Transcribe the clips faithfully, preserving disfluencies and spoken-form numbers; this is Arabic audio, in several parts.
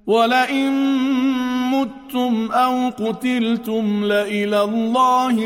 ولئن متم أو قتلتم لإلى الله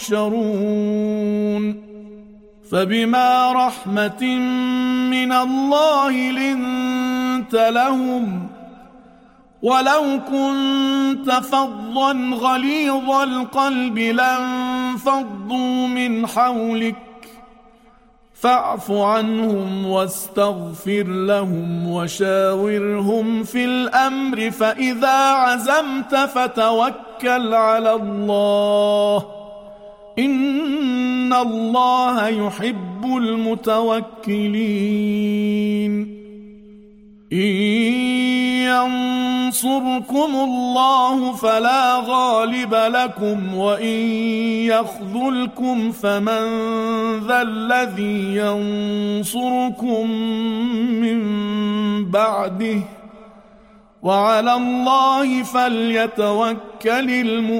تحشرون فبما رحمة من الله لنت لهم ولو كنت فظا غليظ القلب لانفضوا من حولك فاعف عنهم واستغفر لهم وشاورهم في الأمر فإذا عزمت فتوكل على الله إن الله يحب المتوكلين إن ينصركم الله فلا غالب لكم وإن يخذلكم فمن ذا الذي ينصركم من بعده وعلى الله فليتوكل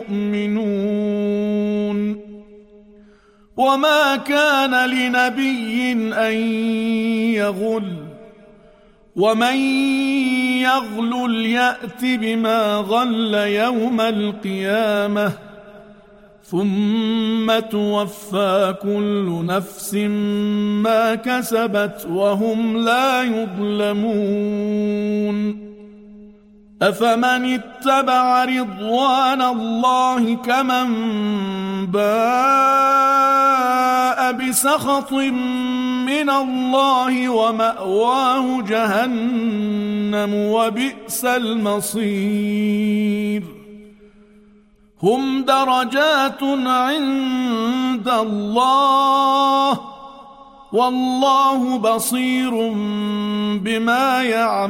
المؤمنون وما كان لنبي أن يغل ومن يغلل يأت بما غل يوم القيامة ثم توفى كل نفس ما كسبت وهم لا يظلمون أفمن اتبع رضوان الله كمن باء بسخط من الله ومأواه جهنم وبئس المصير هم درجات عند الله والله بصير بما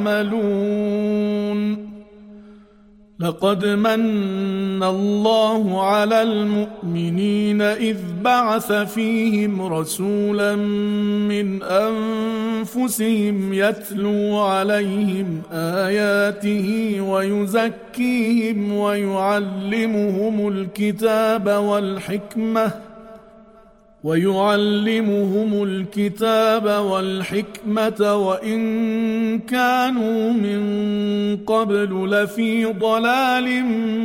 يعملون لقد من الله على المؤمنين إذ بعث فيهم رسولا من أنفسهم يتلو عليهم آياته ويزكيهم ويعلمهم الكتاب والحكمة ويعلمهم الكتاب والحكمة وإن كانوا من قبل لفي ضلال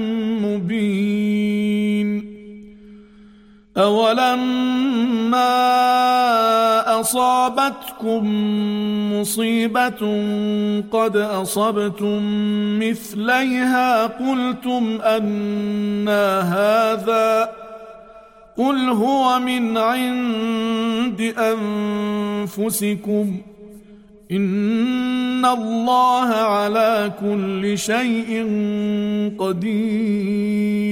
مبين أولما أصابتكم مصيبة قد أصبتم مثليها قلتم أنى هذا قل هو من عند أنفسكم إن الله على كل شيء قدير